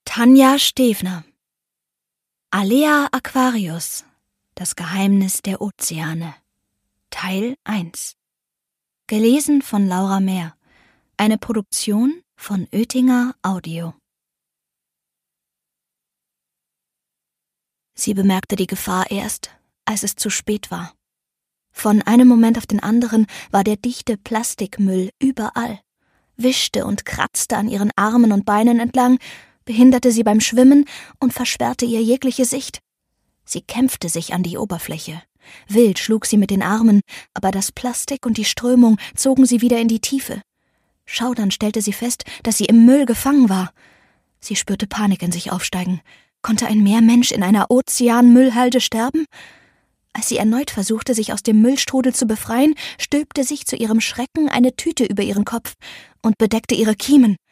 Tanja Stevner. Alea Aquarius. Das Geheimnis der Ozeane. Teil 1. Gelesen von Laura Mehr. Eine Produktion von Oetinger Audio. Sie bemerkte die Gefahr erst, als es zu spät war. Von einem Moment auf den anderen war der dichte Plastikmüll überall, wischte und kratzte an ihren Armen und Beinen entlang, behinderte sie beim Schwimmen und versperrte ihr jegliche Sicht. Sie kämpfte sich an die Oberfläche. Wild schlug sie mit den Armen, aber das Plastik und die Strömung zogen sie wieder in die Tiefe. Schaudernd stellte sie fest, dass sie im Müll gefangen war. Sie spürte Panik in sich aufsteigen. Konnte ein Meermensch in einer Ozeanmüllhalde sterben? Als sie erneut versuchte, sich aus dem Müllstrudel zu befreien, stülpte sich zu ihrem Schrecken eine Tüte über ihren Kopf und bedeckte ihre Kiemen.